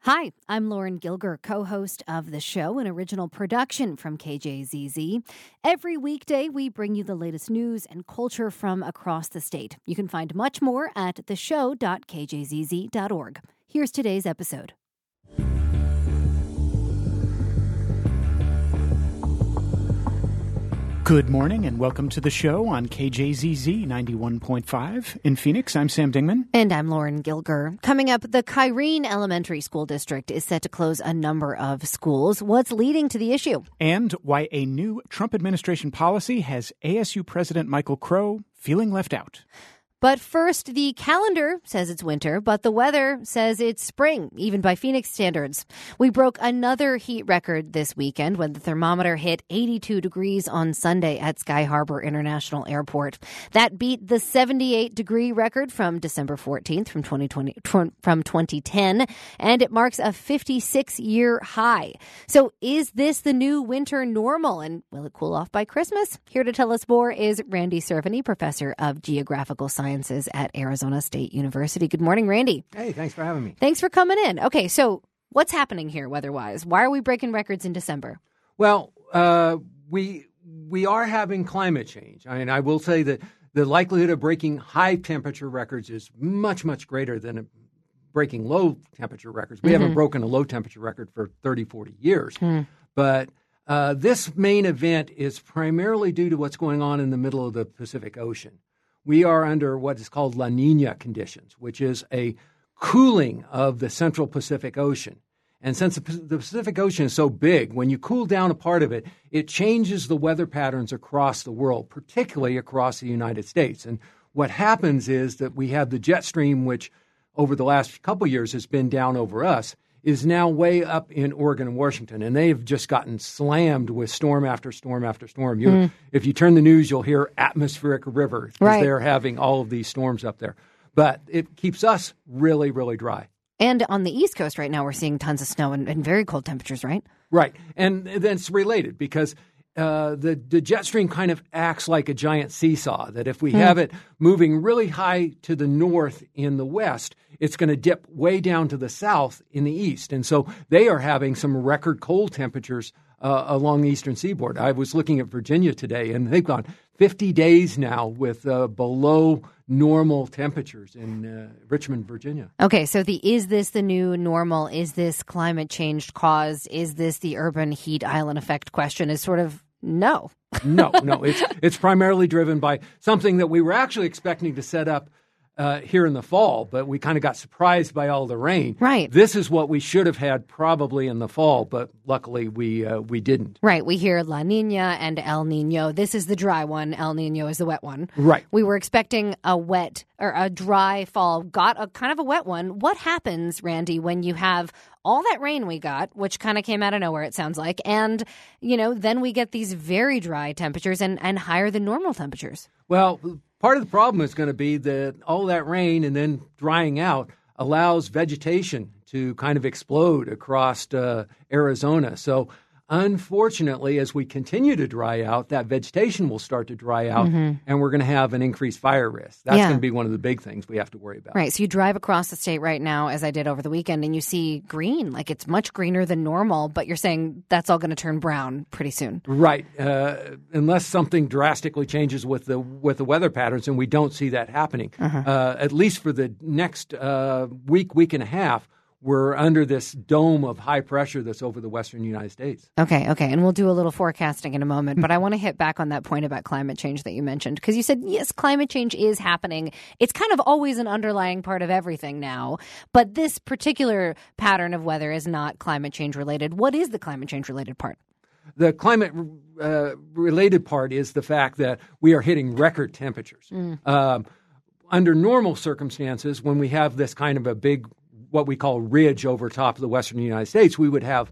Hi, I'm Lauren Gilger, co-host of the show, an original production from KJZZ. Every weekday, we bring you the latest news and culture from across the state. You can find much more at theshow.kjzz.org. Here's today's episode. Good morning and welcome to the show on KJZZ 91.5. In Phoenix, I'm Sam Dingman. And I'm Lauren Gilger. Coming up, the Kyrene Elementary School District is set to close a number of schools. What's leading to the issue? And why a new Trump administration policy has ASU President Michael Crow feeling left out. But first, the calendar says it's winter, but the weather says it's spring, even by Phoenix standards. We broke another heat record this weekend when the thermometer hit 82 degrees on Sunday at Sky Harbor International Airport. That beat the 78-degree record from December 14th from 2010, and it marks a 56-year high. So is this the new winter normal, and will it cool off by Christmas? Here to tell us more is Randy Cerveny, professor of geographical sciences at Arizona State University. Good morning, Randy. Hey, thanks for having me. Thanks for coming in. Okay, so what's happening here weather-wise? Why are we breaking records in December? Well, we are having climate change. I mean, I will say that the likelihood of breaking high temperature records is much, much greater than breaking low temperature records. We haven't broken a low temperature record for 30, 40 years. But this main event is primarily due to what's going on in the middle of the Pacific Ocean. We are under what is called La Nina conditions, which is a cooling of the central Pacific Ocean. And since the Pacific Ocean is so big, when you cool down a part of it, it changes the weather patterns across the world, particularly across the United States. And what happens is that we have the jet stream, which over the last couple years has been down over us, is now way up in Oregon and Washington, and they've just gotten slammed with storm after storm after storm. If you turn the news, you'll hear atmospheric river because they're having all of these storms up there. But it keeps us really, really dry. And on the East Coast right now, we're seeing tons of snow and very cold temperatures, right? Right. And then it's related because the jet stream kind of acts like a giant seesaw, that if we have it moving really high to the north in the west, it's going to dip way down to the south in the east. And so they are having some record cold temperatures along the eastern seaboard. I was looking at Virginia today, and they've gone 50 days now with below normal temperatures in Richmond, Virginia. Okay, so is this the new normal? Is this climate change caused? Is this the urban heat island effect question? Is sort of no. No. It's primarily driven by something that we were actually expecting to set up here in the fall, but we kind of got surprised by all the rain. Right. This is what we should have had probably in the fall, but luckily we didn't. Right. We hear La Nina and El Nino. This is the dry one. El Nino is the wet one. Right. We were expecting a wet or a dry fall, got a kind of a wet one. What happens, Randy, when you have all that rain we got, which kind of came out of nowhere, it sounds like, and, then we get these very dry temperatures and higher than normal temperatures? Well, part of the problem is going to be that all that rain and then drying out allows vegetation to kind of explode across Arizona. So unfortunately, as we continue to dry out, that vegetation will start to dry out, and we're going to have an increased fire risk. That's going to be one of the big things we have to worry about. Right. So you drive across the state right now, as I did over the weekend, and you see green, like it's much greener than normal, but you're saying that's all going to turn brown pretty soon. Right. Unless something drastically changes with the weather patterns, and we don't see that happening. At least for the next week and a half, we're under this dome of high pressure that's over the western United States. Okay. And we'll do a little forecasting in a moment. But I want to hit back on that point about climate change that you mentioned, because you said, yes, climate change is happening. It's kind of always an underlying part of everything now. But this particular pattern of weather is not climate change related. What is the climate change related part? The climate related part is the fact that we are hitting record temperatures. Under normal circumstances, when we have this kind of a big what we call ridge over top of the western United States, we would have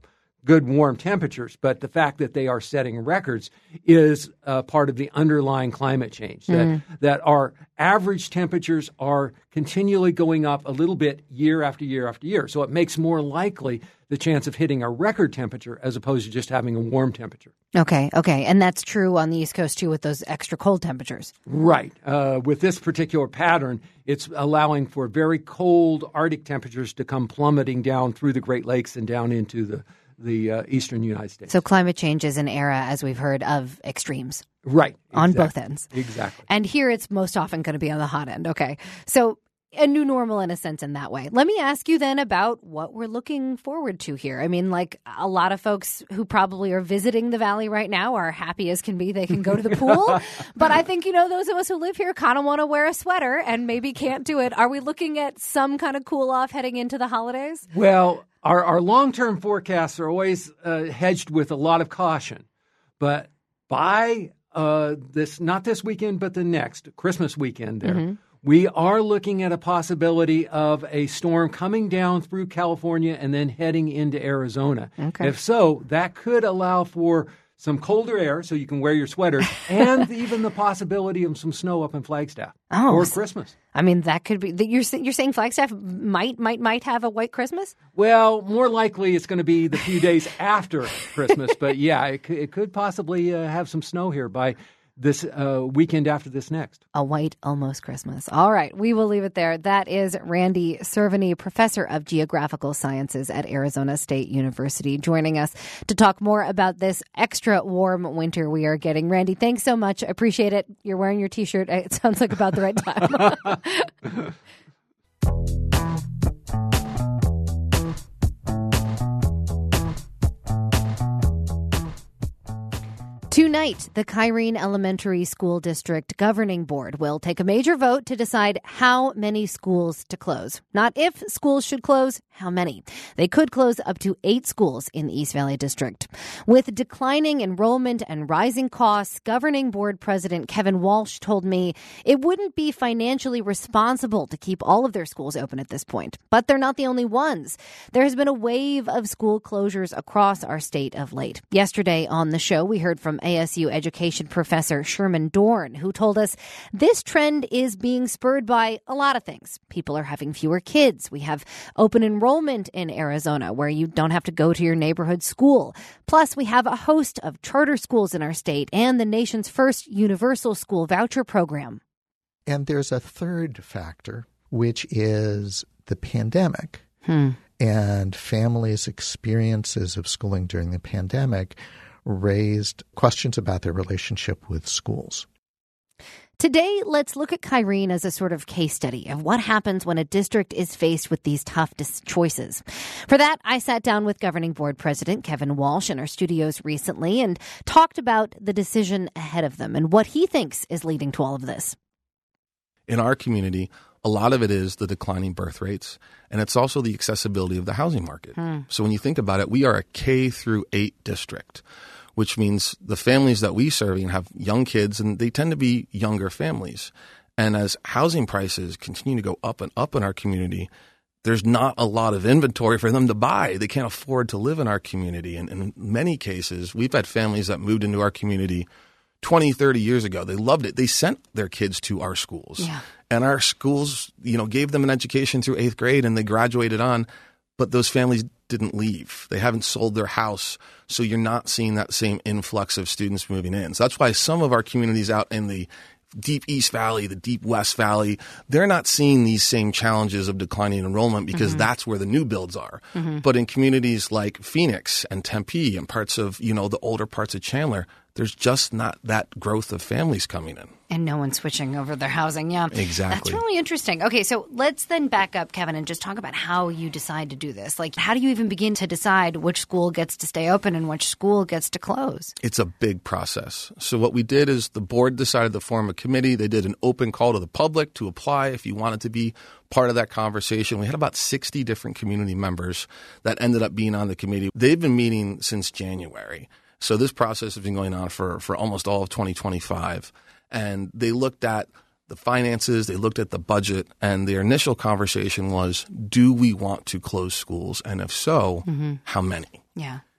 good warm temperatures, but the fact that they are setting records is part of the underlying climate change, that our average temperatures are continually going up a little bit year after year after year. So it makes more likely the chance of hitting a record temperature as opposed to just having a warm temperature. Okay. And that's true on the East Coast, too, with those extra cold temperatures. Right. With this particular pattern, it's allowing for very cold Arctic temperatures to come plummeting down through the Great Lakes and down into the eastern United States. So climate change is an era, as we've heard, of extremes. Right. On both ends. Exactly. And here it's most often going to be on the hot end. Okay. So a new normal in a sense in that way. Let me ask you then about what we're looking forward to here. I mean, like a lot of folks who probably are visiting the Valley right now are happy as can be. They can go to the pool. But I think, those of us who live here kind of want to wear a sweater and maybe can't do it. Are we looking at some kind of cool off heading into the holidays? Well, our long-term forecasts are always hedged with a lot of caution. But by not this weekend, but the next, Christmas weekend there, we are looking at a possibility of a storm coming down through California and then heading into Arizona. Okay. If so, that could allow for some colder air so you can wear your sweater and even the possibility of some snow up in Flagstaff or Christmas. I mean, that could be. You're saying Flagstaff might have a white Christmas? Well, more likely it's going to be the few days after Christmas. But yeah, it could possibly have some snow here by this weekend after this next. A white almost Christmas. All right, we will leave it there. That is Randy Cerveny, professor of geographical sciences at Arizona State University, joining us to talk more about this extra warm winter we are getting. Randy, thanks so much. I appreciate it. You're wearing your T-shirt. It sounds like about the right time. Tonight, the Kyrene Elementary School District Governing Board will take a major vote to decide how many schools to close. Not if schools should close, how many. They could close up to 8 schools in the East Valley District. With declining enrollment and rising costs, Governing Board President Kevin Walsh told me it wouldn't be financially responsible to keep all of their schools open at this point. But they're not the only ones. There has been a wave of school closures across our state of late. Yesterday on the show, we heard from ASU education professor Sherman Dorn, who told us this trend is being spurred by a lot of things. People are having fewer kids. We have open enrollment in Arizona where you don't have to go to your neighborhood school. Plus, we have a host of charter schools in our state and the nation's first universal school voucher program. And there's a third factor, which is the pandemic. And families' experiences of schooling during the pandemic raised questions about their relationship with schools. Today, let's look at Kyrene as a sort of case study of what happens when a district is faced with these tough choices. For that, I sat down with Governing Board President Kevin Walsh in our studios recently and talked about the decision ahead of them and what he thinks is leading to all of this. In our community, a lot of it is the declining birth rates, and it's also the accessibility of the housing market. So when you think about it, we are a K through 8 district, which means the families that we serve have young kids, and they tend to be younger families. And as housing prices continue to go up and up in our community, there's not a lot of inventory for them to buy. They can't afford to live in our community. And in many cases, we've had families that moved into our community 20, 30 years ago. They loved it. They sent their kids to our schools. Yeah. And our schools, gave them an education through 8th grade and they graduated on. But those families didn't leave. They haven't sold their house. So you're not seeing that same influx of students moving in. So that's why some of our communities out in the deep East Valley, the deep West Valley, they're not seeing these same challenges of declining enrollment because that's where the new builds are. But in communities like Phoenix and Tempe and parts of, the older parts of Chandler, there's just not that growth of families coming in. And no one's switching over their housing. Yeah, exactly. That's really interesting. Okay, so let's then back up, Kevin, and just talk about how you decide to do this. Like, how do you even begin to decide which school gets to stay open and which school gets to close? It's a big process. So what we did is the board decided to form a committee. They did an open call to the public to apply if you wanted to be part of that conversation. We had about 60 different community members that ended up being on the committee. They've been meeting since January. So this process has been going on for almost all of 2025. And they looked at the finances, they looked at the budget, and their initial conversation was, do we want to close schools? And if so, how many? Yeah.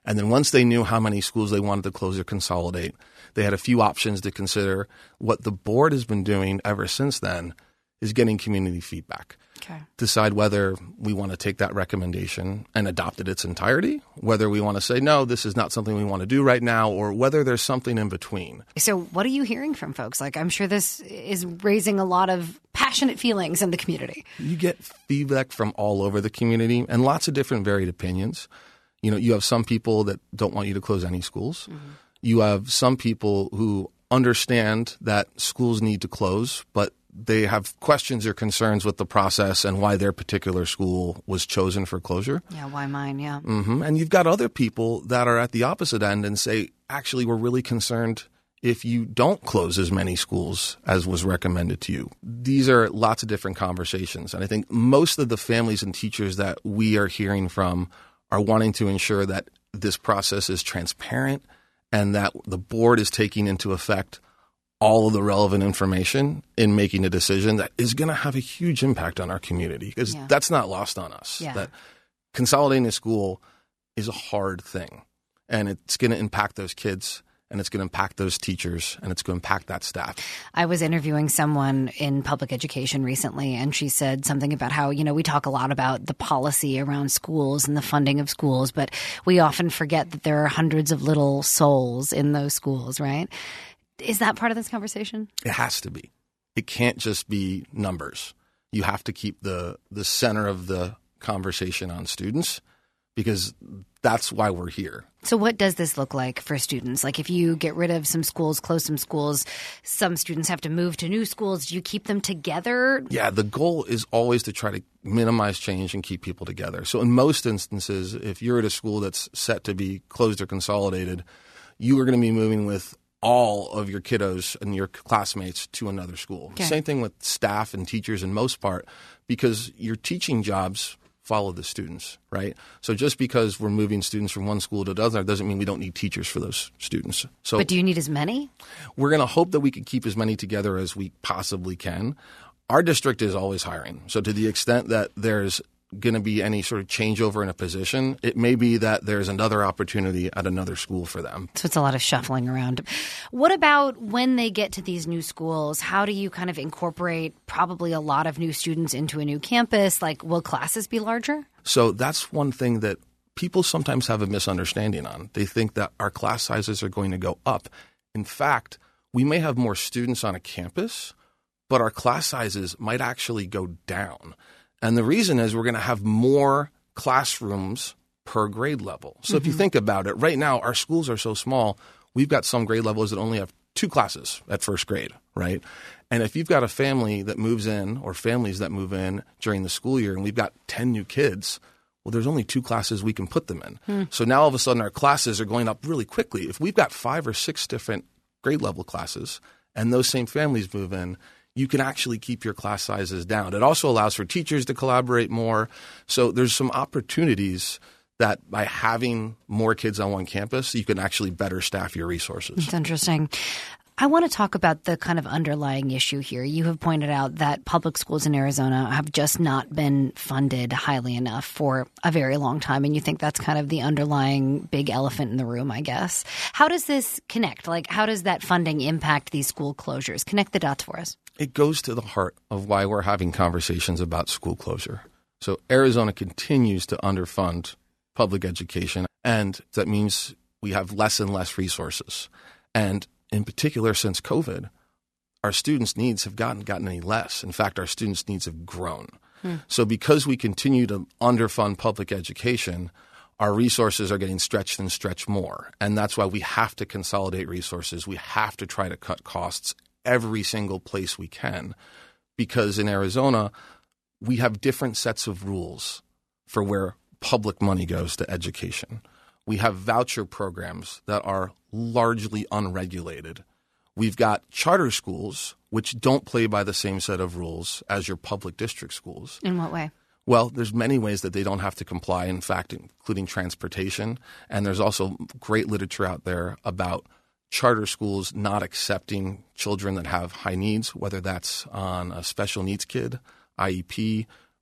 And then once they knew how many schools they wanted to close or consolidate, they had a few options to consider. What the board has been doing ever since then is getting community feedback. Okay. Decide whether we want to take that recommendation and adopt it its entirety, whether we want to say, no, this is not something we want to do right now, or whether there's something in between. So what are you hearing from folks? Like, I'm sure this is raising a lot of passionate feelings in the community. You get feedback from all over the community and lots of different varied opinions. You know, you have some people that don't want you to close any schools. Mm-hmm. You have some people who understand that schools need to close, but they have questions or concerns with the process and why their particular school was chosen for closure. Yeah, why mine? Yeah. Mm-hmm. And you've got other people that are at the opposite end and say, actually, we're really concerned if you don't close as many schools as was recommended to you. These are lots of different conversations. And I think most of the families and teachers that we are hearing from are wanting to ensure that this process is transparent and that the board is taking into effect all of the relevant information in making a decision that is going to have a huge impact on our community, because that's not lost on us. Yeah. That consolidating a school is a hard thing, and it's going to impact those kids, and it's going to impact those teachers, and it's going to impact that staff. I was interviewing someone in public education recently, and she said something about how, you know, we talk a lot about the policy around schools and the funding of schools, but we often forget that there are hundreds of little souls in those schools, right? Is that part of this conversation? It has to be. It can't just be numbers. You have to keep the center of the conversation on students, because that's why we're here. So what does this look like for students? Like, if you get rid of some schools, close some schools, some students have to move to new schools. Do you keep them together? Yeah, the goal is always to try to minimize change and keep people together. So in most instances, if you're at a school that's set to be closed or consolidated, you are going to be moving with all of your kiddos and your classmates to another school. Okay. Same thing with staff and teachers in most part, because your teaching jobs follow the students, right? So just because we're moving students from one school to another doesn't mean we don't need teachers for those students. So, but do you need as many? We're going to hope that we can keep as many together as we possibly can. Our district is always hiring. So to the extent that there's going to be any sort of changeover in a position, it may be that there's another opportunity at another school for them. So it's a lot of shuffling around. What about when they get to these new schools? How do you kind of incorporate probably a lot of new students into a new campus? Like, will classes be larger? So that's one thing that people sometimes have a misunderstanding on. They think that our class sizes are going to go up. In fact, we may have more students on a campus, but our class sizes might actually go down. And the reason is we're going to have more classrooms per grade level. So if you think about it, right now our schools are so small, we've got some grade levels that only have 2 classes at first grade, right? And if you've got a family that moves in or families that move in during the school year and we've got 10 new kids, well, there's only 2 classes we can put them in. So now all of a sudden our classes are going up really quickly. If we've got 5 or 6 different grade level classes and those same families move in, you can actually keep your class sizes down. It also allows for teachers to collaborate more. So there's some opportunities that by having more kids on one campus, you can actually better staff your resources. That's interesting. I want to talk about the kind of underlying issue here. You have pointed out that public schools in Arizona have just not been funded highly enough for a very long time, and you think that's kind of the underlying big elephant in the room, I guess. How does this connect? Like, how does that funding impact these school closures? Connect the dots for us. It goes to the heart of why we're having conversations about school closure. So Arizona continues to underfund public education, and that means we have less and less resources. And in particular, since COVID, our students' needs have gotten any less. In fact, our students' needs have grown. So because we continue to underfund public education, our resources are getting stretched and stretched more. And that's why we have to consolidate resources. We have to try to cut costs every single place we can, because in Arizona, we have different sets of rules for where public money goes to education. We have voucher programs that are largely unregulated. We've got charter schools, which don't play by the same set of rules as your public district schools. In what way? Well, there's many ways that they don't have to comply, in fact, including transportation. And there's also great literature out there about charter schools not accepting children that have high needs, whether that's on a special needs kid, IEP,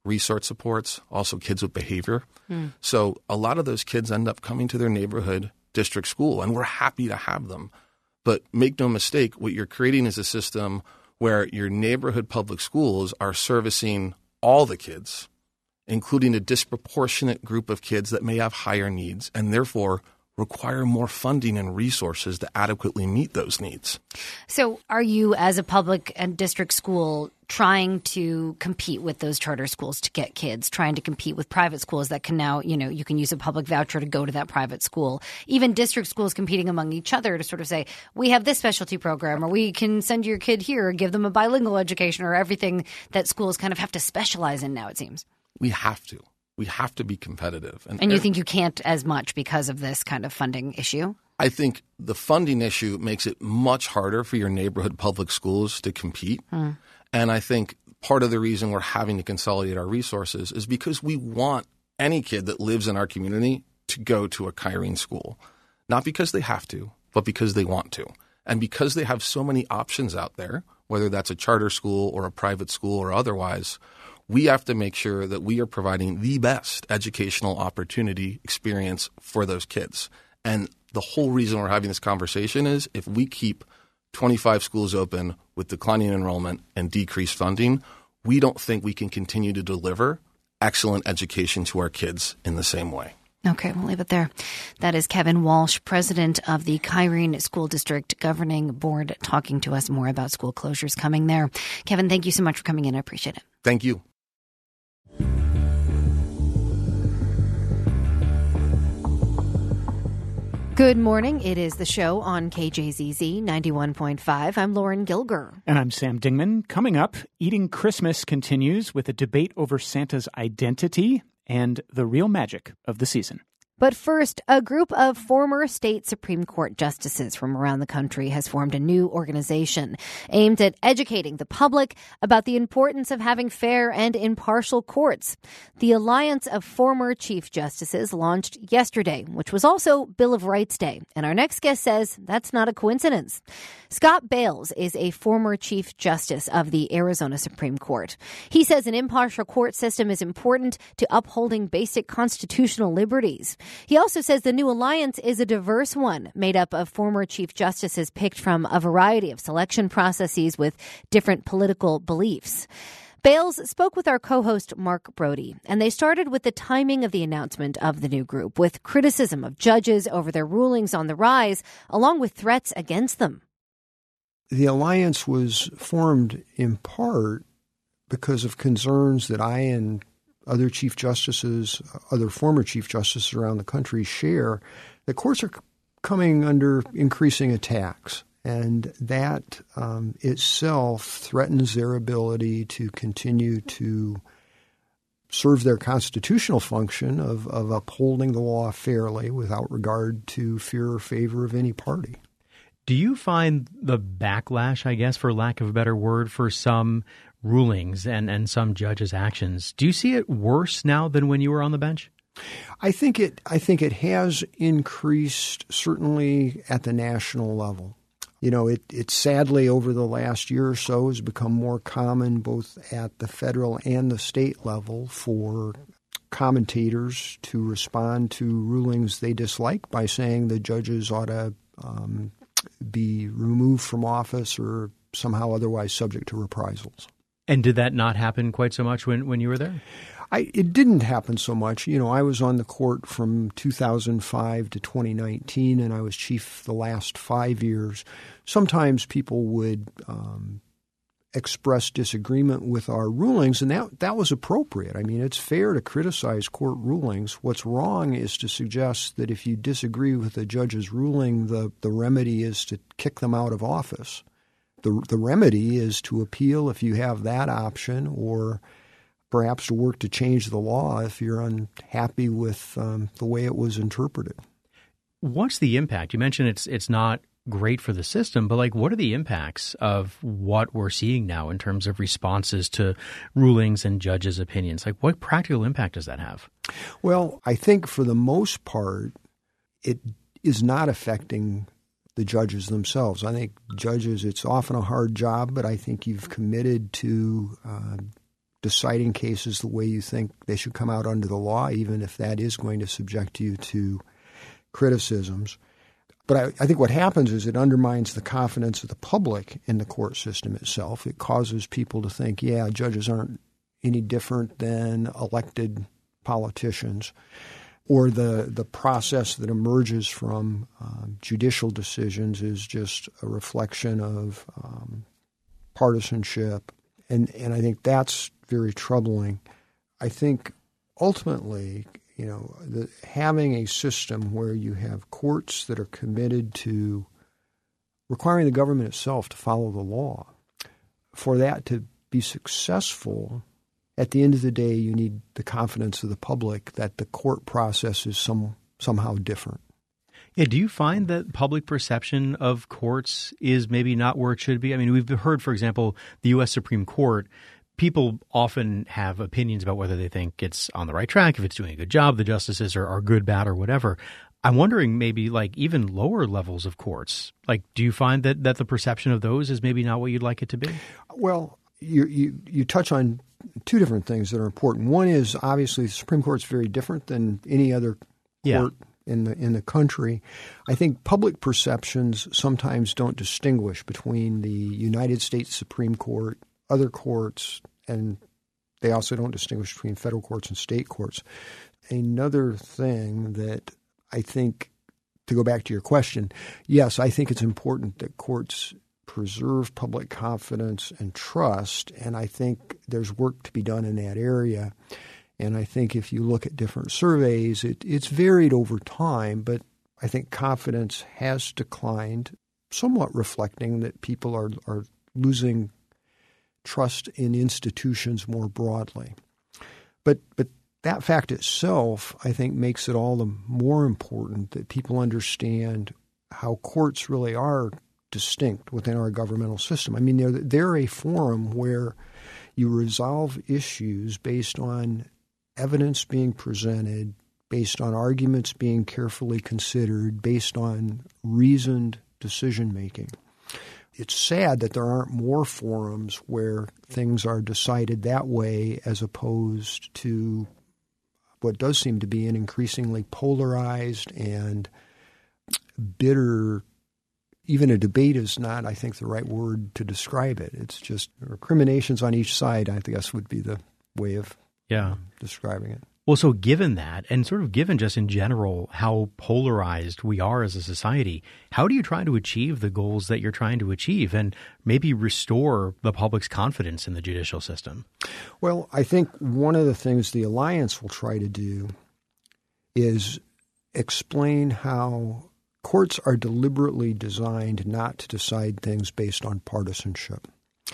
resource supports, also kids with behavior. So a lot of those kids end up coming to their neighborhood district school, and we're happy to have them. But make no mistake, what you're creating is a system where your neighborhood public schools are servicing all the kids, including a disproportionate group of kids that may have higher needs and therefore require more funding and resources to adequately meet those needs. So are you, as a public and district school, trying to compete with those charter schools to get kids, trying to compete with private schools that can now, you can use a public voucher to go to that private school, even district schools competing among each other to sort of say, we have this specialty program, or we can send your kid here, give them a bilingual education, or everything that schools kind of have to specialize in now, it seems? We have to. We have to be competitive. And you think you can't as much because of this kind of funding issue? I think the funding issue makes it much harder for your neighborhood public schools to compete. And I think part of the reason we're having to consolidate our resources is because we want any kid that lives in our community to go to a Kyrene school, not because they have to, but because they want to. And because they have so many options out there, whether that's a charter school or a private school or otherwise, we have to make sure that we are providing the best educational opportunity experience for those kids. And the whole reason we're having this conversation is if we keep 25 schools open with declining enrollment and decreased funding, we don't think we can continue to deliver excellent education to our kids in the same way. Okay, we'll leave it there. That is Kevin Walsh, president of the Kyrene School District Governing Board, talking to us more about school closures coming there. Kevin, thank you so much for coming in. I appreciate it. Thank you. Good morning. It is the show on KJZZ 91.5. I'm Lauren Gilger. And I'm Sam Dingman. Coming up, Eating Christmas continues with a debate over Santa's identity and the real magic of the season. But first, a group of former state Supreme Court justices from around the country has formed a new organization aimed at educating the public about the importance of having fair and impartial courts. The Alliance of Former Chief Justices launched yesterday, which was also Bill of Rights Day. And our next guest says that's not a coincidence. Scott Bales is a former Chief Justice of the Arizona Supreme Court. He says an impartial court system is important to upholding basic constitutional liberties. He also says the new alliance is a diverse one, made up of former Chief Justices picked from a variety of selection processes with different political beliefs. Bales spoke with our co-host Mark Brody, and they started with the timing of the announcement of the new group, with criticism of judges over their rulings on the rise, along with threats against them. The alliance was formed in part because of concerns that I and other Chief Justices, other former Chief Justices around the country share, that courts are coming under increasing attacks. And that itself threatens their ability to continue to serve their constitutional function of upholding the law fairly without regard to fear or favor of any party. Do you find the backlash, I guess, for lack of a better word, for some rulings and some judges' actions, do you see it worse now than when you were on the bench? I think it has increased, certainly at the national level. You know, it sadly over the last year or so has become more common both at the federal and the state level for commentators to respond to rulings they dislike by saying the judges ought to be removed from office or somehow otherwise subject to reprisals. And did that not happen quite so much when you were there? It didn't happen so much. You know, I was on the court from 2005 to 2019, and I was chief the last 5 years. Sometimes people would express disagreement with our rulings, and that was appropriate. I mean, it's fair to criticize court rulings. What's wrong is to suggest that if you disagree with a judge's ruling, the remedy is to kick them out of office. The remedy is to appeal if you have that option, or perhaps to work to change the law if you're unhappy with the way it was interpreted. What's the impact? You mentioned it's not great for the system, but what are the impacts of what we're seeing now in terms of responses to rulings and judges' opinions? What practical impact does that have? Well, I think for the most part, it is not affecting the judges themselves. I think judges, it's often a hard job, but I think you've committed to deciding cases the way you think they should come out under the law, even if that is going to subject you to criticisms. But I think what happens is it undermines the confidence of the public in the court system itself. It causes people to think, yeah, judges aren't any different than elected politicians, or the process that emerges from judicial decisions is just a reflection of partisanship. And I think that's very troubling. I think ultimately, having a system where you have courts that are committed to requiring the government itself to follow the law, for that to be successful, at the end of the day, you need the confidence of the public that the court process is somehow different. Yeah, do you find that public perception of courts is maybe not where it should be? I mean, we've heard, for example, the U.S. Supreme Court, people often have opinions about whether they think it's on the right track, if it's doing a good job, the justices are good, bad, or whatever. I'm wondering maybe like even lower levels of courts, like do you find that the perception of those is maybe not what you'd like it to be? Well, you touch on two different things that are important. One is obviously the Supreme Court's very different than any other court in the country. I think public perceptions sometimes don't distinguish between the United States Supreme Court, other courts, and they also don't distinguish between federal courts and state courts. Another thing that I think, to go back to your question, yes, I think it's important that courts preserve public confidence and trust, and I think there's work to be done in that area. And I think if you look at different surveys, it's varied over time, but I think confidence has declined, somewhat reflecting that people are losing trust in institutions more broadly. But that fact itself, I think, makes it all the more important that people understand how courts really are distinct within our governmental system. I mean, they're a forum where you resolve issues based on evidence being presented, based on arguments being carefully considered, based on reasoned decision-making. It's sad that there aren't more forums where things are decided that way as opposed to what does seem to be an increasingly polarized and bitter. Even a debate is not, I think, the right word to describe it. It's just recriminations on each side, I guess, would be the way of describing it. Well, so given that, and sort of given just in general how polarized we are as a society, how do you try to achieve the goals that you're trying to achieve and maybe restore the public's confidence in the judicial system? Well, I think one of the things the Alliance will try to do is explain how courts are deliberately designed not to decide things based on partisanship.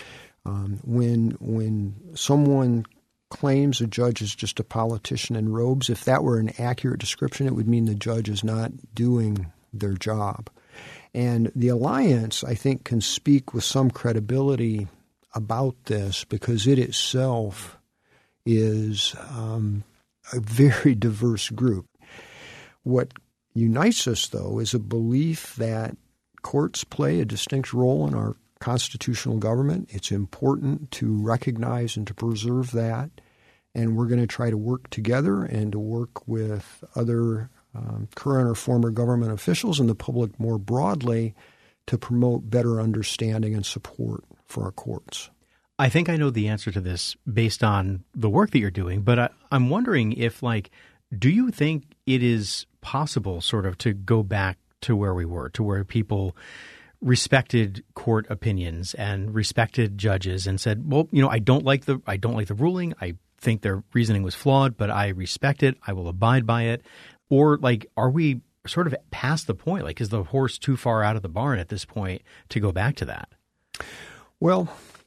When someone claims a judge is just a politician in robes, if that were an accurate description, it would mean the judge is not doing their job. And the Alliance, I think, can speak with some credibility about this because it itself is a very diverse group. What unites us, though, is a belief that courts play a distinct role in our constitutional government. It's important to recognize and to preserve that, and we're going to try to work together and to work with other current or former government officials and the public more broadly to promote better understanding and support for our courts. I think I know the answer to this based on the work that you're doing, but I'm wondering if, do you think it is possible sort of to go back to where we were, to where people respected court opinions and respected judges and said, well, I don't like the ruling. I think their reasoning was flawed, but I respect it. I will abide by it. Or are we sort of past the point? Is the horse too far out of the barn at this point to go back to that? Well,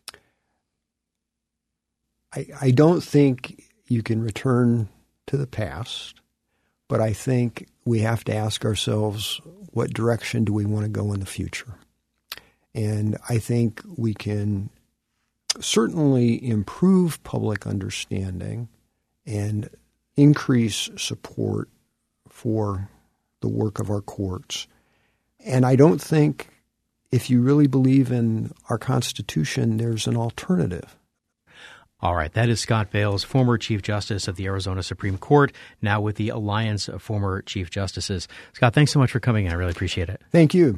I don't think you can return to the past, but I think we have to ask ourselves, what direction do we want to go in the future? And I think we can certainly improve public understanding and increase support for the work of our courts. And I don't think, if you really believe in our Constitution, there's an alternative. All right. That is Scott Bales, former Chief Justice of the Arizona Supreme Court, now with the Alliance of Former Chief Justices. Scott, thanks so much for coming in. I really appreciate it. Thank you.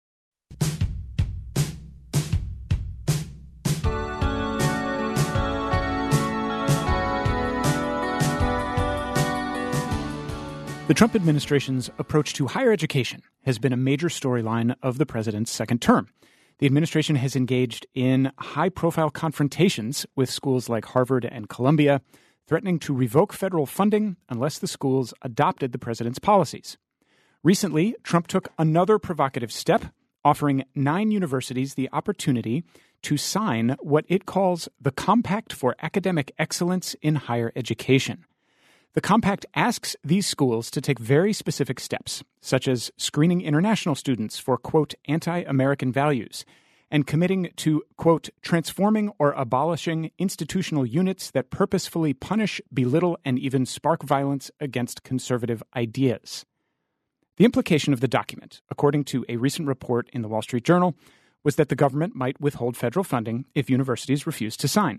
The Trump administration's approach to higher education has been a major storyline of the president's second term. The administration has engaged in high-profile confrontations with schools like Harvard and Columbia, threatening to revoke federal funding unless the schools adopted the president's policies. Recently, Trump took another provocative step, offering 9 universities the opportunity to sign what it calls the Compact for Academic Excellence in Higher Education. The compact asks these schools to take very specific steps, such as screening international students for, quote, anti-American values, and committing to, quote, transforming or abolishing institutional units that purposefully punish, belittle, and even spark violence against conservative ideas. The implication of the document, according to a recent report in the Wall Street Journal, was that the government might withhold federal funding if universities refused to sign.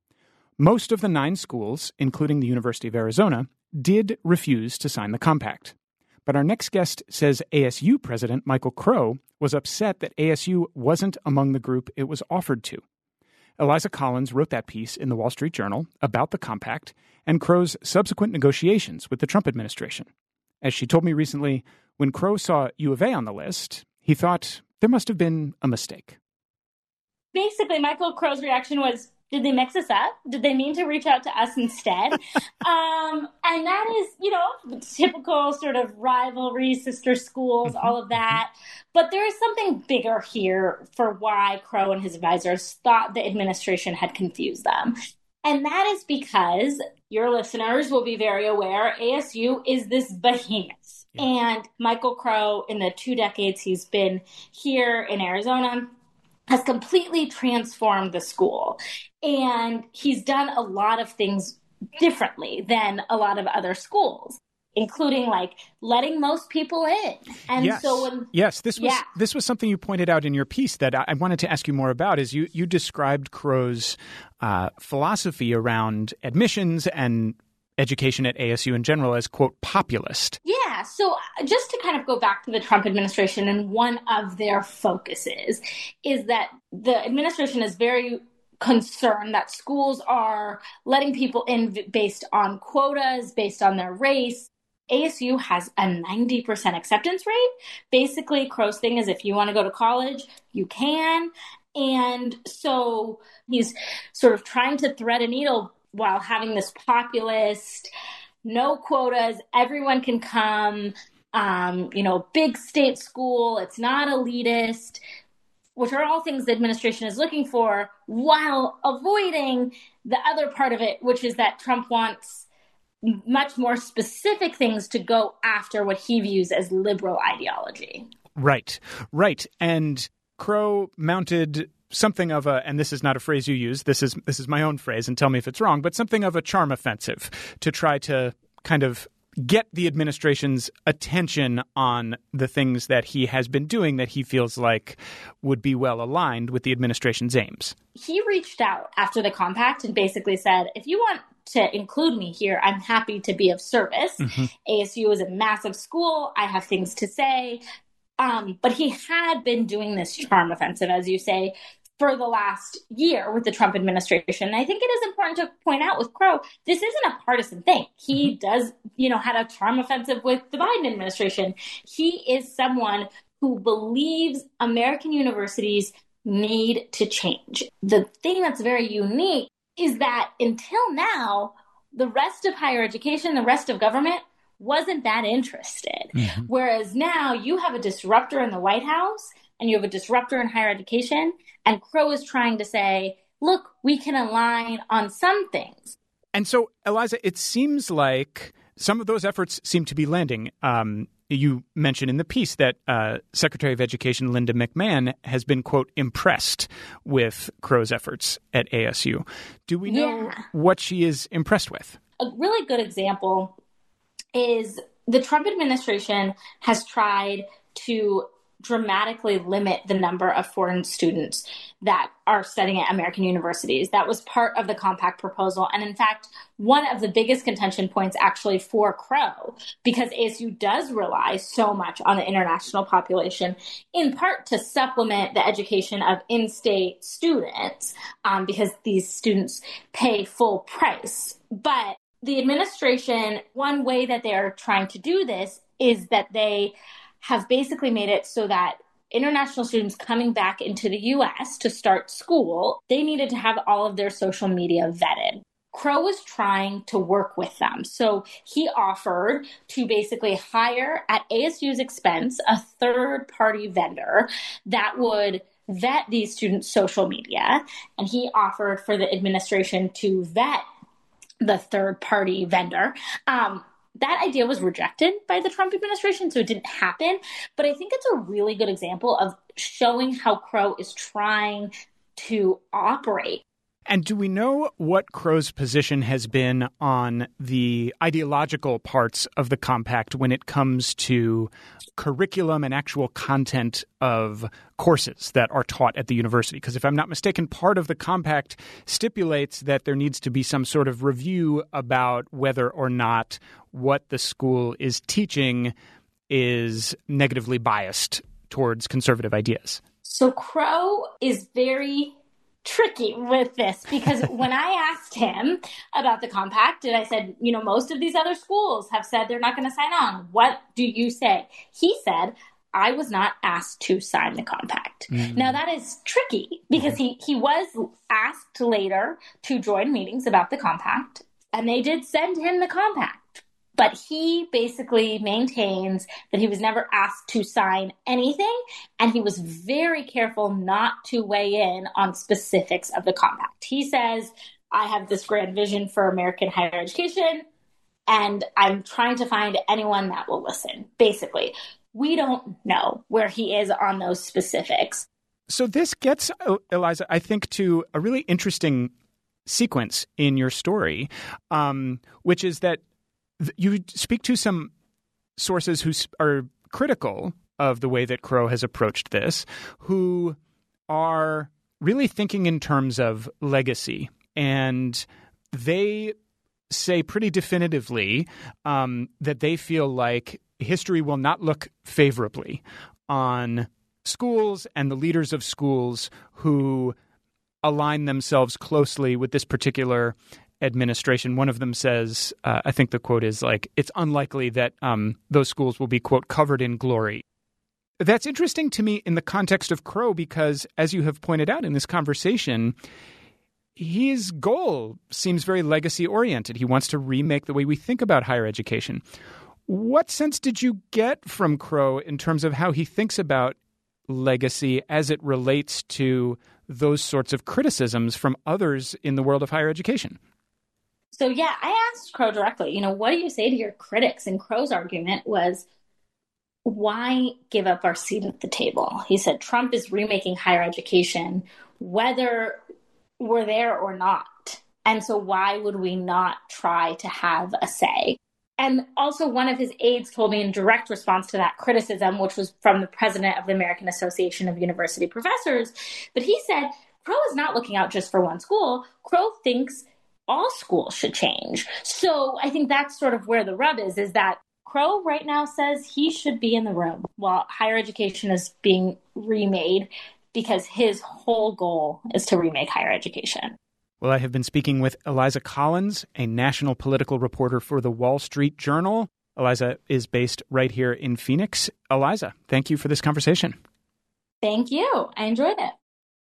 Most of the 9 schools, including the University of Arizona, did refuse to sign the compact. But our next guest says ASU President Michael Crow was upset that ASU wasn't among the group it was offered to. Eliza Collins wrote that piece in the Wall Street Journal about the compact and Crow's subsequent negotiations with the Trump administration. As she told me recently, when Crow saw U of A on the list, he thought there must have been a mistake. Basically, Michael Crow's reaction was, did they mix us up? Did they mean to reach out to us instead? And that is, typical sort of rivalry, sister schools, all of that. But there is something bigger here for why Crow and his advisors thought the administration had confused them. And that is because your listeners will be very aware ASU is this behemoth. Yeah. And Michael Crow, in the 2 decades he's been here in Arizona, has completely transformed the school. And he's done a lot of things differently than a lot of other schools, including like letting most people in. And yes. This was something you pointed out in your piece that I wanted to ask you more about. Is you described Crow's philosophy around admissions and education at ASU in general as, quote, populist. Yeah. So just to kind of go back to the Trump administration, and one of their focuses is that the administration is very concerned that schools are letting people in based on quotas, based on their race. ASU has a 90% acceptance rate. Basically, Crow's thing is if you want to go to college, you can. And so he's sort of trying to thread a needle while having this populist, no quotas, everyone can come, big state school, it's not elitist, which are all things the administration is looking for, while avoiding the other part of it, which is that Trump wants much more specific things to go after what he views as liberal ideology. Right. And Crow mounted something of a, and this is not a phrase you use, this is my own phrase, and tell me if it's wrong, but something of a charm offensive to try to kind of get the administration's attention on the things that he has been doing that he feels like would be well aligned with the administration's aims. He reached out after the compact and basically said, if you want to include me here, I'm happy to be of service. Mm-hmm. ASU is a massive school. I have things to say. But he had been doing this charm offensive, as you say, for the last year with the Trump administration. And I think it is important to point out with Crow, this isn't a partisan thing. He does, had a charm offensive with the Biden administration. He is someone who believes American universities need to change. The thing that's very unique is that until now, the rest of higher education, the rest of government wasn't that interested. Mm-hmm. Whereas now you have a disruptor in the White House and you have a disruptor in higher education. And Crow is trying to say, look, we can align on some things. And so, Eliza, it seems like some of those efforts seem to be landing. You mentioned in the piece that Secretary of Education Linda McMahon has been, quote, impressed with Crow's efforts at ASU. Do we know what she is impressed with? A really good example is the Trump administration has tried to dramatically limit the number of foreign students that are studying at American universities. That was part of the compact proposal. And in fact, one of the biggest contention points actually for Crow, because ASU does rely so much on the international population, in part to supplement the education of in-state students, because these students pay full price. But the administration, one way that they are trying to do this is that they have basically made it so that international students coming back into the U.S. to start school, they needed to have all of their social media vetted. Crow was trying to work with them. So he offered to basically hire at ASU's expense a third-party vendor that would vet these students' social media. And he offered for the administration to vet the third-party vendor. That idea was rejected by the Trump administration, so it didn't happen. But I think it's a really good example of showing how Crow is trying to operate. And do we know what Crow's position has been on the ideological parts of the compact when it comes to curriculum and actual content of courses that are taught at the university? Because if I'm not mistaken, part of the compact stipulates that there needs to be some sort of review about whether or not what the school is teaching is negatively biased towards conservative ideas. So Crow is very tricky with this, because when I asked him about the compact and I said, most of these other schools have said they're not going to sign on, what do you say? He said, I was not asked to sign the compact. Mm-hmm. Now that is tricky, because he was asked later to join meetings about the compact, and they did send him the compact. But he basically maintains that he was never asked to sign anything, and he was very careful not to weigh in on specifics of the compact. He says, I have this grand vision for American higher education, and I'm trying to find anyone that will listen. Basically, we don't know where he is on those specifics. So this gets, Eliza, I think, to a really interesting sequence in your story, which is that you speak to some sources who are critical of the way that Crow has approached this, who are really thinking in terms of legacy. And they say pretty definitively that they feel like history will not look favorably on schools and the leaders of schools who align themselves closely with this particular administration. One of them says, I think the quote is like, it's unlikely that those schools will be, quote, covered in glory. That's interesting to me in the context of Crow, because as you have pointed out in this conversation, his goal seems very legacy oriented. He wants to remake the way we think about higher education. What sense did you get from Crow in terms of how he thinks about legacy as it relates to those sorts of criticisms from others in the world of higher education? So, yeah, I asked Crow directly, what do you say to your critics? And Crow's argument was, why give up our seat at the table? He said, Trump is remaking higher education, whether we're there or not. And so why would we not try to have a say? And also one of his aides told me in direct response to that criticism, which was from the president of the American Association of University Professors, but he said, Crow is not looking out just for one school. Crow thinks all schools should change. So I think that's sort of where the rub is that Crow right now says he should be in the room while higher education is being remade, because his whole goal is to remake higher education. Well, I have been speaking with Eliza Collins, a national political reporter for the Wall Street Journal. Eliza is based right here in Phoenix. Eliza, thank you for this conversation. Thank you. I enjoyed it.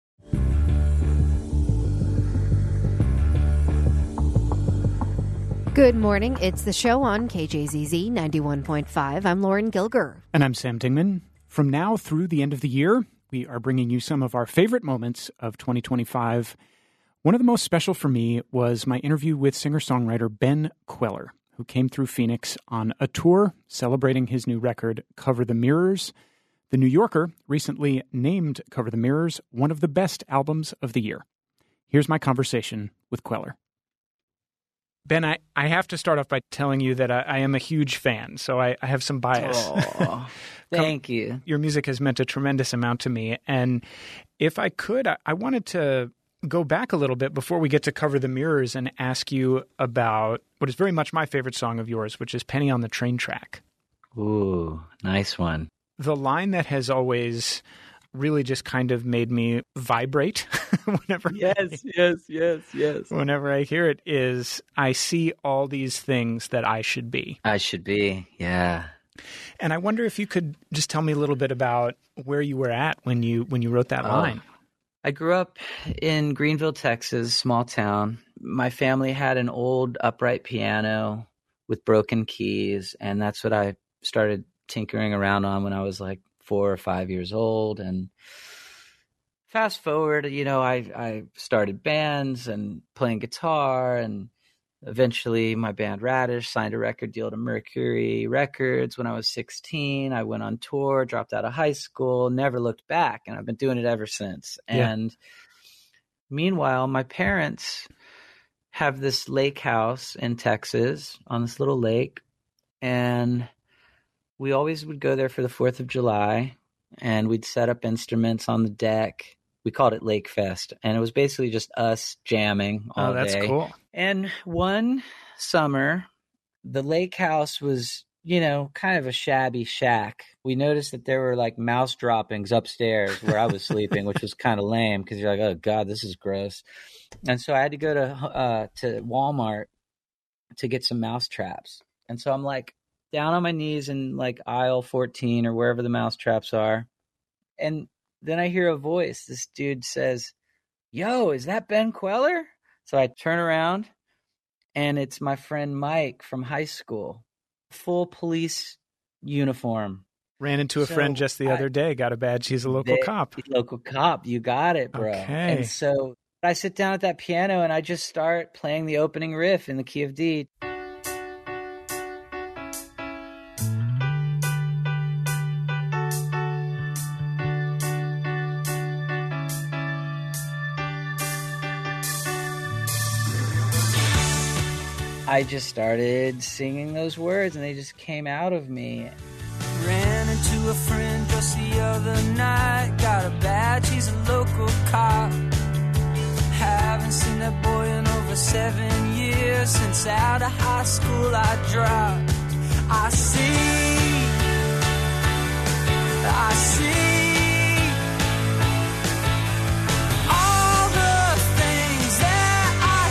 Good morning. It's the show on KJZZ 91.5. I'm Lauren Gilger. And I'm Sam Dingman. From now through the end of the year, we are bringing you some of our favorite moments of 2025. One of the most special for me was my interview with singer-songwriter Ben Kweller, who came through Phoenix on a tour celebrating his new record, Cover the Mirrors. The New Yorker recently named Cover the Mirrors one of the best albums of the year. Here's my conversation with Kweller. Ben, I have to start off by telling you that I am a huge fan, so I have some bias. Oh, thank you. Your music has meant a tremendous amount to me. And if I could, I wanted to go back a little bit before we get to Cover the Mirrors and ask you about what is very much my favorite song of yours, which is Penny on the Train Track. Ooh, nice one. The line that has always really just kind of made me vibrate whenever whenever I hear it is, I see all these things that I should be. I should be, yeah. And I wonder if you could just tell me a little bit about where you were at when you wrote that line. I grew up in Greenville, Texas, small town. My family had an old upright piano with broken keys, and that's what I started tinkering around on when I was like 4 or 5 years old. And fast forward, I started bands and playing guitar, and eventually my band Radish signed a record deal to Mercury Records when I was 16. I went on tour, dropped out of high school, never looked back, and I've been doing it ever since. Yeah. And meanwhile, my parents have this lake house in Texas on this little lake, and we always would go there for the 4th of July, and we'd set up instruments on the deck. We called it Lake Fest, and it was basically just us jamming all day. Oh, that's cool. And one summer, the lake house was, kind of a shabby shack. We noticed that there were like mouse droppings upstairs where I was sleeping, which was kind of lame because you're like, oh, God, this is gross. And so I had to go to Walmart to get some mouse traps. And so I'm like, down on my knees in like aisle 14 or wherever the mouse traps are. And then I hear a voice. This dude says, "Yo, is that Ben Kweller?" So I turn around, and it's my friend Mike from high school, full police uniform. Ran into a friend just the other day, got a badge. He's a local cop. Local cop. You got it, bro. Okay. And so I sit down at that piano, and I just start playing the opening riff in the key of D. I just started singing those words, and they just came out of me. Ran into a friend just the other night. Got a badge, he's a local cop. Haven't seen that boy in over 7 years. Since out of high school I dropped. I see all the things that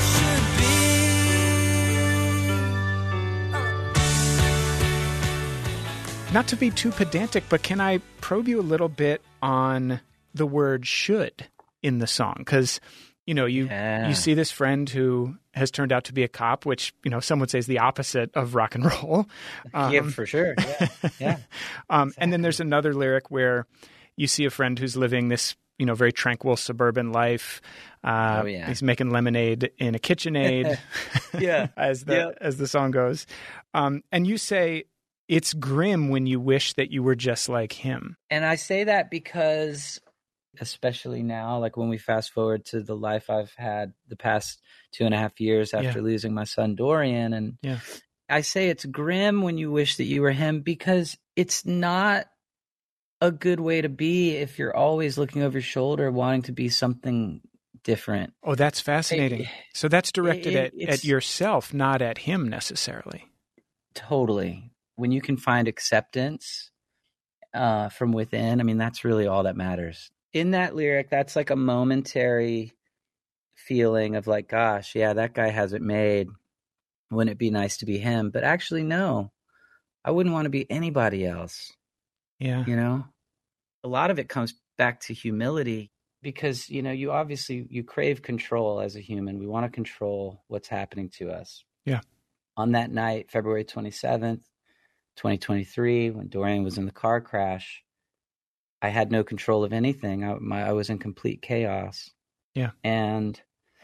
I should be. Not to be too pedantic, but can I probe you a little bit on the word should in the song? Because, you see this friend who has turned out to be a cop, which, some would say is the opposite of rock and roll. Yeah, for sure. Yeah. Exactly. And then there's another lyric where you see a friend who's living this, very tranquil suburban life. He's making lemonade in a KitchenAid, as the song goes. And you say, it's grim when you wish that you were just like him. And I say that because, especially now, like when we fast forward to the life I've had the past 2.5 years after losing my son Dorian, and I say it's grim when you wish that you were him because it's not a good way to be if you're always looking over your shoulder wanting to be something different. Oh, that's fascinating. So that's directed at yourself, not at him necessarily. Totally. When you can find acceptance from within, I mean, that's really all that matters. In that lyric, that's like a momentary feeling of like, gosh, yeah, that guy has it made. Wouldn't it be nice to be him? But actually, no, I wouldn't want to be anybody else. Yeah. A lot of it comes back to humility because, you crave control as a human. We want to control what's happening to us. Yeah. On that night, February 27th, 2023, when Dorian was in the car crash, I had no control of anything. I was in complete chaos. Yeah. And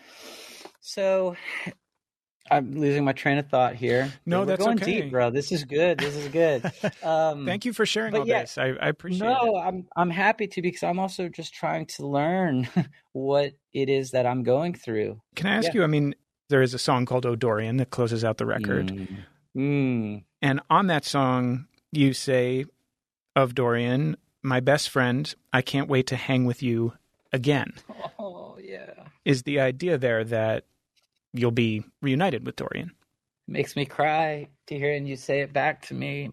so I'm losing my train of thought here. No, that's okay. We're going deep, bro. This is good. Thank you for sharing all this. I appreciate it. No, I'm happy to because I'm also just trying to learn what it is that I'm going through. Can I ask you, there is a song called "Oh Dorian" that closes out the record. And on that song, you say of Dorian, "My best friend, I can't wait to hang with you again." Oh, yeah. Is the idea there that you'll be reunited with Dorian? It makes me cry to hearing you say it back to me.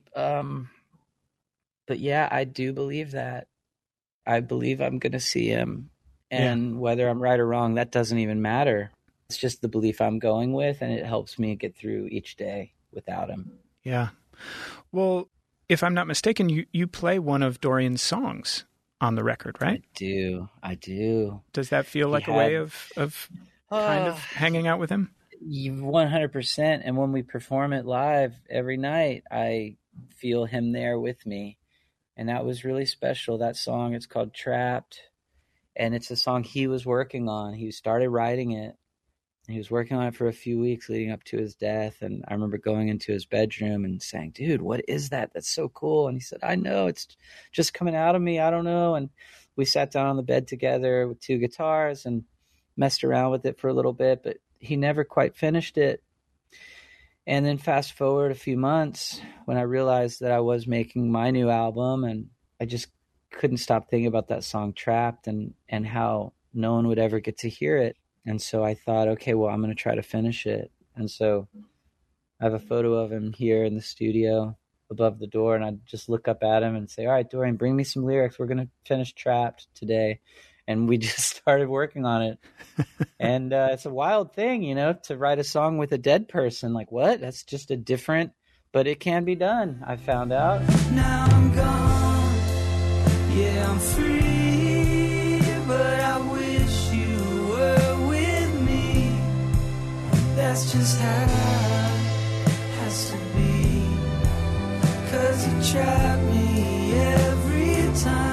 But yeah, I do believe that. I believe I'm going to see him. And whether I'm right or wrong, that doesn't even matter. It's just the belief I'm going with, and it helps me get through each day without him. Yeah. Well, if I'm not mistaken, you play one of Dorian's songs on the record, right? I do. Does that feel like a way of kind of hanging out with him? 100%. And when we perform it live every night, I feel him there with me. And that was really special. That song, it's called Trapped. And it's a song he was working on. He started writing it. And he was working on it for a few weeks leading up to his death. And I remember going into his bedroom and saying, "Dude, what is that? That's so cool." And he said, "I know. It's just coming out of me. I don't know." And we sat down on the bed together with two guitars and messed around with it for a little bit. But he never quite finished it. And then fast forward a few months when I realized that I was making my new album, and I just couldn't stop thinking about that song Trapped and how no one would ever get to hear it. And so I thought, okay, well, I'm going to try to finish it. And so I have a photo of him here in the studio above the door, and I just look up at him and say, "All right, Dorian, bring me some lyrics. We're going to finish Trapped today." And we just started working on it. And it's a wild thing, to write a song with a dead person. Like, what? That's just but it can be done, I found out. Now I'm gone, yeah, I'm free, but I wish you were with me. That's just how it has to be, 'cause you trap me every time.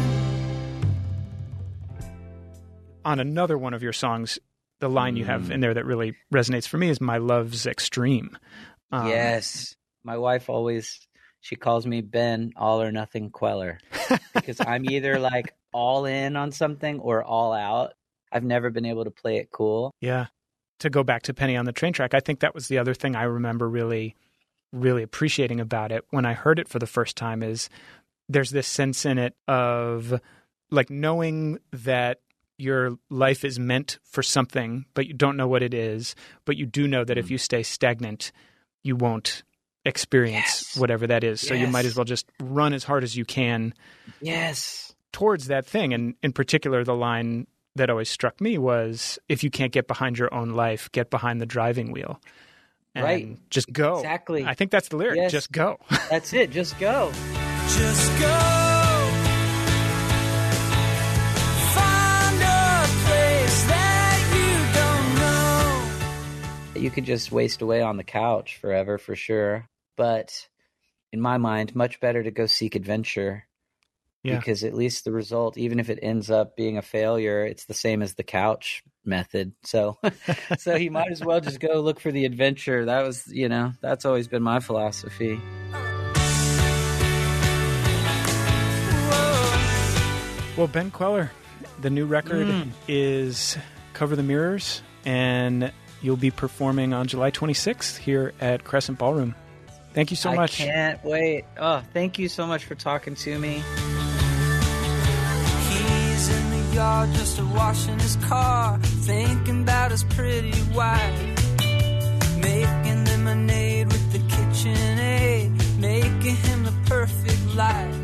On another one of your songs, the line you have in there that really resonates for me is "My love's extreme." Yes. My wife she calls me Ben All or Nothing Queller because I'm either like all in on something or all out. I've never been able to play it cool. Yeah. To go back to Penny on the Train track, I think that was the other thing I remember really, really appreciating about it when I heard it for the first time is there's this sense in it of like knowing that your life is meant for something, but you don't know what it is. But you do know that if you stay stagnant, you won't experience whatever that is. So you might as well just run as hard as you can towards that thing. And in particular, the line that always struck me was, if you can't get behind your own life, get behind the driving wheel. And just go. Exactly. I think that's the lyric. Yes. Just go. That's it. Just go. Just go. You could just waste away on the couch forever for sure. But in my mind, much better to go seek adventure because at least the result, even if it ends up being a failure, it's the same as the couch method. So you might as well just go look for the adventure. That was, that's always been my philosophy. Well, Ben Queller, the new record is Cover the Mirrors, and you'll be performing on July 26th here at Crescent Ballroom. Thank you so much. I can't wait. Oh, thank you so much for talking to me. He's in the yard just washing his car, thinking about his pretty wife, making lemonade with the KitchenAid, making him the perfect life.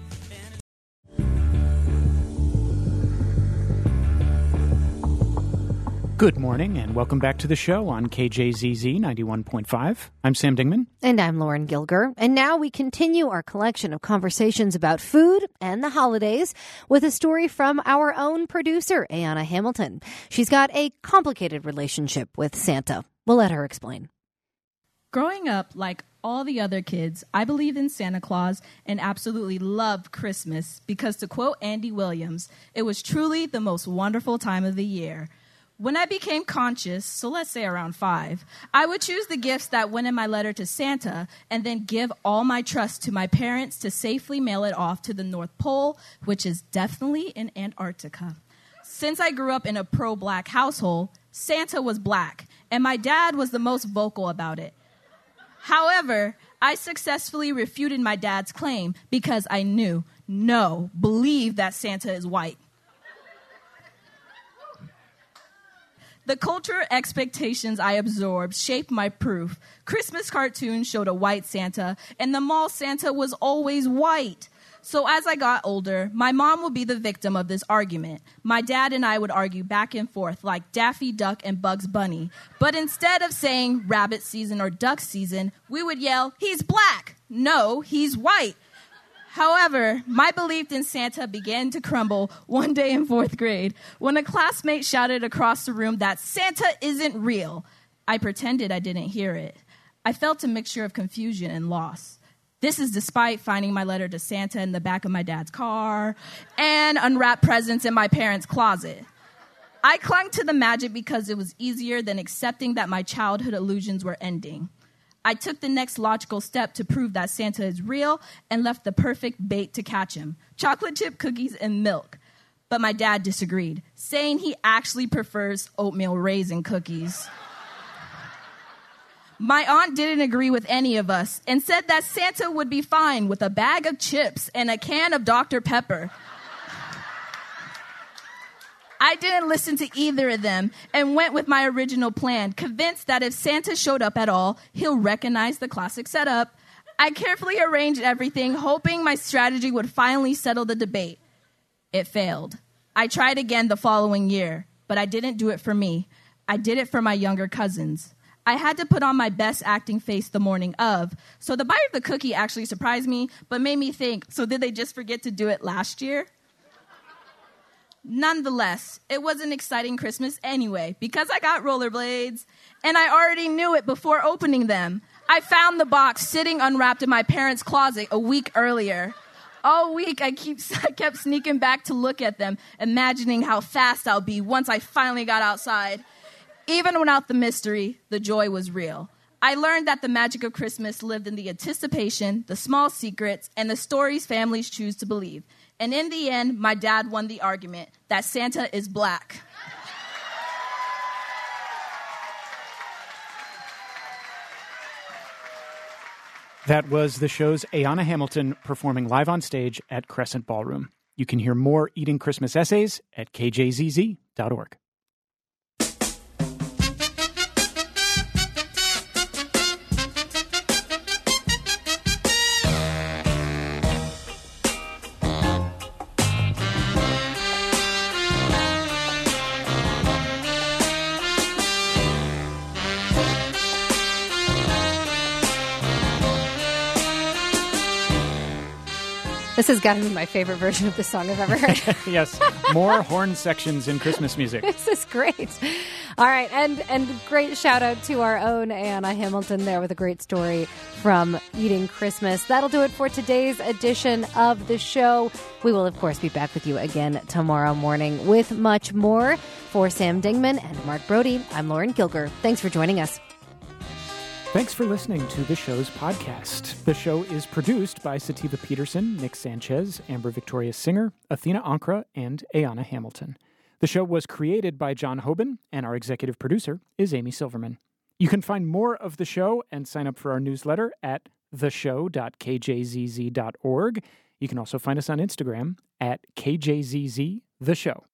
Good morning and welcome back to the show on KJZZ 91.5. I'm Sam Dingman. And I'm Lauren Gilger. And now we continue our collection of conversations about food and the holidays with a story from our own producer, Ayanna Hamilton. She's got a complicated relationship with Santa. We'll let her explain. Growing up, like all the other kids, I believed in Santa Claus and absolutely loved Christmas because, to quote Andy Williams, it was truly the most wonderful time of the year. When I became conscious, so let's say around 5, I would choose the gifts that went in my letter to Santa and then give all my trust to my parents to safely mail it off to the North Pole, which is definitely in Antarctica. Since I grew up in a pro-Black household, Santa was black, and my dad was the most vocal about it. However, I successfully refuted my dad's claim because I believe that Santa is white. The cultural expectations I absorbed shaped my proof. Christmas cartoons showed a white Santa, and the mall Santa was always white. So as I got older, my mom would be the victim of this argument. My dad and I would argue back and forth like Daffy Duck and Bugs Bunny. But instead of saying rabbit season or duck season, we would yell, "He's black!" "No, he's white." However, my belief in Santa began to crumble one day in 4th grade when a classmate shouted across the room that Santa isn't real. I pretended I didn't hear it. I felt a mixture of confusion and loss. This is despite finding my letter to Santa in the back of my dad's car and unwrapped presents in my parents' closet. I clung to the magic because it was easier than accepting that my childhood illusions were ending. I took the next logical step to prove that Santa is real and left the perfect bait to catch him: chocolate chip cookies and milk. But my dad disagreed, saying he actually prefers oatmeal raisin cookies. My aunt didn't agree with any of us and said that Santa would be fine with a bag of chips and a can of Dr. Pepper. I didn't listen to either of them and went with my original plan, convinced that if Santa showed up at all, he'll recognize the classic setup. I carefully arranged everything, hoping my strategy would finally settle the debate. It failed. I tried again the following year, but I didn't do it for me. I did it for my younger cousins. I had to put on my best acting face the morning of, so the bite of the cookie actually surprised me, but made me think, so did they just forget to do it last year? Nonetheless, it was an exciting Christmas anyway, because I got rollerblades, and I already knew it before opening them. I found the box sitting unwrapped in my parents' closet a week earlier. All week, I kept sneaking back to look at them, imagining how fast I'll be once I finally got outside. Even without the mystery, the joy was real. I learned that the magic of Christmas lived in the anticipation, the small secrets, and the stories families choose to believe. And in the end, my dad won the argument that Santa is black. That was the show's Ayanna Hamilton performing live on stage at Crescent Ballroom. You can hear more Eating Christmas essays at kjzz.org. This has got to be my favorite version of the song I've ever heard. Yes, more horn sections in Christmas music. This is great. All right, and great shout out to our own Ayanna Hamilton there with a great story from Eating Christmas. That'll do it for today's edition of the show. We will, of course, be back with you again tomorrow morning with much more. For Sam Dingman and Mark Brody, I'm Lauren Gilger. Thanks for joining us. Thanks for listening to the show's podcast. The show is produced by Sativa Peterson, Nick Sanchez, Amber Victoria Singer, Athena Ankra, and Ayanna Hamilton. The show was created by John Hoban, and our executive producer is Amy Silverman. You can find more of the show and sign up for our newsletter at theshow.kjzz.org. You can also find us on Instagram at KJZZ The Show.